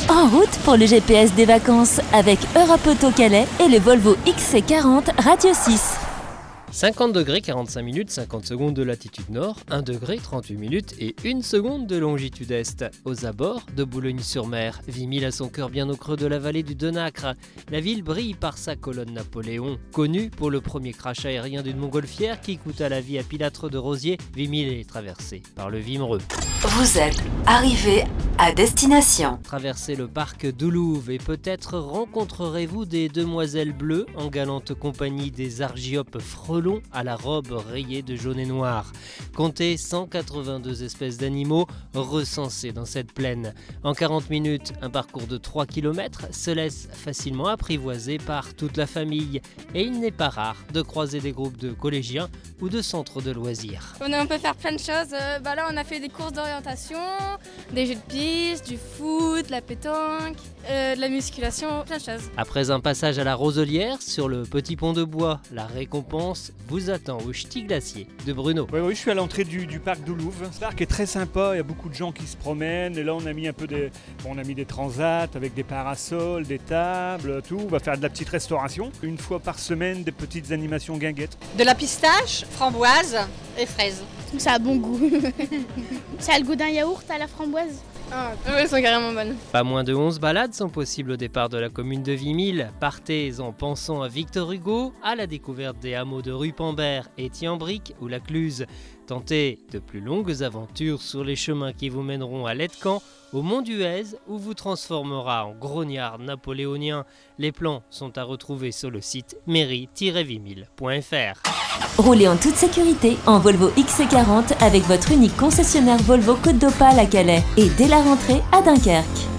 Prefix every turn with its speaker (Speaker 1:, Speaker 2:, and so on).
Speaker 1: En route pour le GPS des vacances avec Europe Auto Calais et le Volvo XC40 Radio 6.
Speaker 2: 50 degrés 45 minutes 50 secondes de latitude nord, 1 degré 38 minutes et 1 seconde de longitude est. Aux abords de Boulogne-sur-Mer, Vimille a son cœur bien au creux de la vallée du Denacre. La ville brille par sa colonne Napoléon. Connue pour le premier crash aérien d'une montgolfière qui coûta la vie à Pilâtre de Rosiers, Vimille est traversée par le Vimereux.
Speaker 1: Vous êtes arrivé à destination.
Speaker 2: Traversez le parc d'Oulouve et peut-être rencontrerez-vous des demoiselles bleues en galante compagnie des argiopes frelons à la robe rayée de jaune et noir. Comptez 182 espèces d'animaux recensés dans cette plaine. En 40 minutes, un parcours de 3 km se laisse facilement apprivoiser par toute la famille. Et il n'est pas rare de croiser des groupes de collégiens ou de centres de loisirs.
Speaker 3: On peut faire plein de choses. Là, on a fait des courses d'orientation, des jeux de piste, du foot, de la pétanque, de la musculation, plein de choses.
Speaker 2: Après un passage à la Roselière sur le petit pont de bois, la récompense vous attend au Ch'ti Glacier de Bruno.
Speaker 4: Oui, je suis à l'entrée du parc d'Oulouve. Ce parc est très sympa, il y a beaucoup de gens qui se promènent. Et là, on a mis on a mis des transats avec des parasols, des tables, tout. On va faire de la petite restauration. Une fois par semaine, des petites animations guinguettes.
Speaker 5: De la pistache, framboise et fraise.
Speaker 6: Ça a bon goût. Ça a le goût d'un yaourt à la framboise.
Speaker 3: Elles sont carrément bonnes.
Speaker 2: Pas moins de 11 balades sont possibles au départ de la commune de Vimille. Partez en pensant à Victor Hugo, à la découverte des hameaux de Rupambert et Thiambric ou la Cluse. Tentez de plus longues aventures sur les chemins qui vous mèneront à Letcan, au Mont d'Huez, où vous transformera en grognard napoléonien. Les plans sont à retrouver sur le site mairie-vimille.fr.
Speaker 1: Roulez en toute sécurité en Volvo XC40 avec votre unique concessionnaire Volvo Côte d'Opale à Calais et dès la rentrée à Dunkerque.